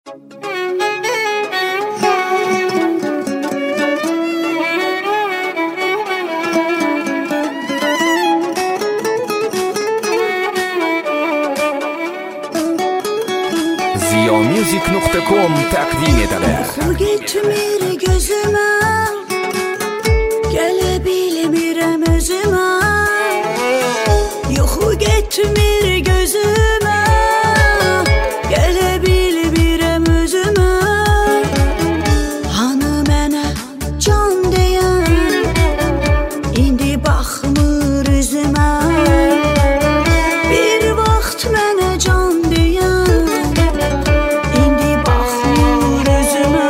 ziyamusic.com təqdim edər. Yuxu getmir gözümə, gələ bilmirəm özümə. Yuxu getmir gözümə, gələ bilmirəm özümə. Hanı mənə can deyən, indi baxmır üzümə. Bir vaxt mənə can deyən, indi baxmır üzümə.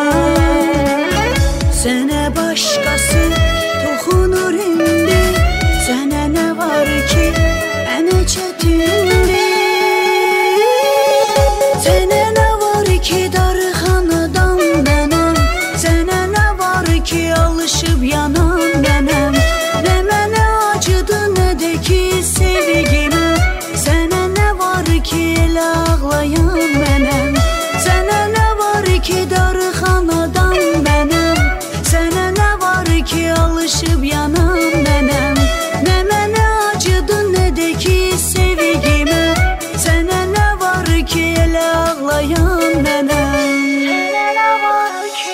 Sənə başqası toxunur indi, sənə nə var ki, mənə çətindir. Sənə nə var ki, darıxanadan mənəm, sənə nə var ki, alışıb yanan mənəm. Nə mənə acıdı, nə də ki sevgimə. Sənə nə var ki, elə ağlayan mənəm. Sənə nə var ki, darıxanadan mənəm, sənə nə var ki, alışıb yanan mənəm. Nə mənə acıdı, nə də ki sevgimə. Sənə nə var ki, elə ağlayan mənəm. Sənə nə var ki,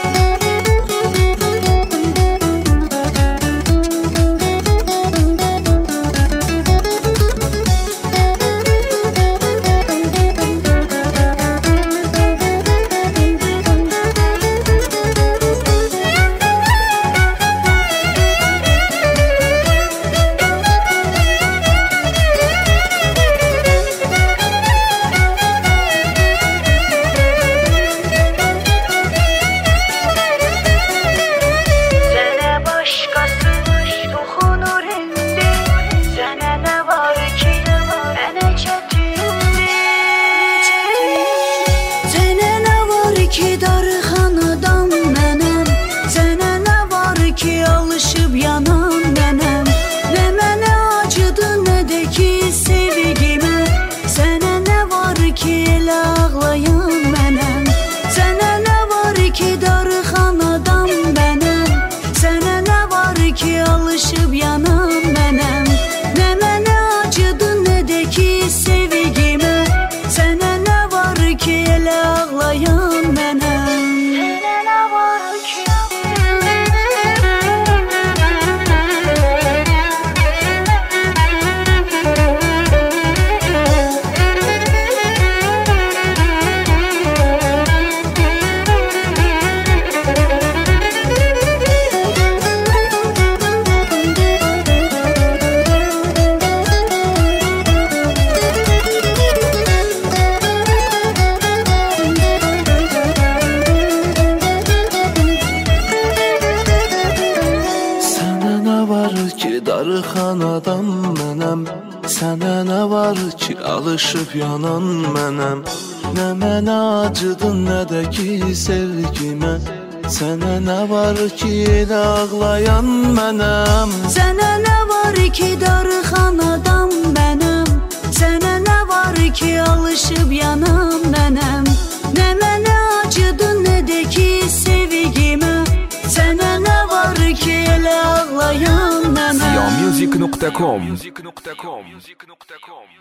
sənə başqası toxunur indi, sənə nə var ki, mənə çətindir. Sənə nə var ki, darıxanadan mənəm, sənə nə var ki, alışıb yanan mənəm. Nə mənə acıdı, nə də ki sevgimə. Sənə nə var ki, elə ağlayan mənəm. Sənə nə var ki, darıxanadan mənəm, sənə nə var ki, alışıb yanan mənəm. Nə mənə acıdı, nə də ki sevgimə. Sənə nə var ki, elə ağlayan mənəm. Sənə nə var ki, Sənə nə var ki, darıxanadan mənəm, sənə nə var ki, alışıb yanan mənəm. Nə mənə acıdı, nə də ki sevgimə. Sənə nə var ki, elə ağlayan mənəm. sənə nə var ki, darıxanadan mənəm, sənə nə var ki, alışıb yanan mənəm. Nə mənə acıdı, nə də ki sevgimə. Sənə nə var ki, elə ağlayan mənəm. ziyamusic.com